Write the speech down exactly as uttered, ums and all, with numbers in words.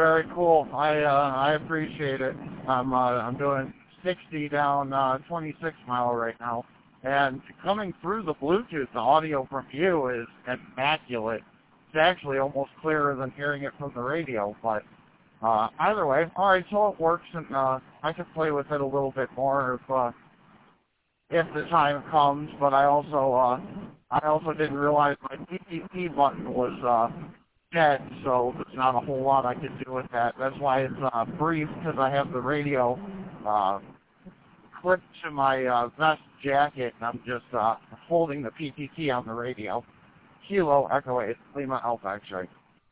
very cool. I uh, I appreciate it. I'm uh, I'm doing sixty down uh, twenty-six mile right now, and coming through the Bluetooth, the audio from you is immaculate. It's actually almost clearer than hearing it from the radio. But uh, either way, all right. So it works, and uh, I can play with it a little bit more if uh, if the time comes. But I also uh, I also didn't realize my P T P button was uh, dead, so there's not a whole lot I can do with that. That's why it's uh, brief, because I have the radio uh, clipped to my uh, vest jacket, and I'm just uh, holding the P T T on the radio. Kilo Echo eight, Lima Alpha X-ray.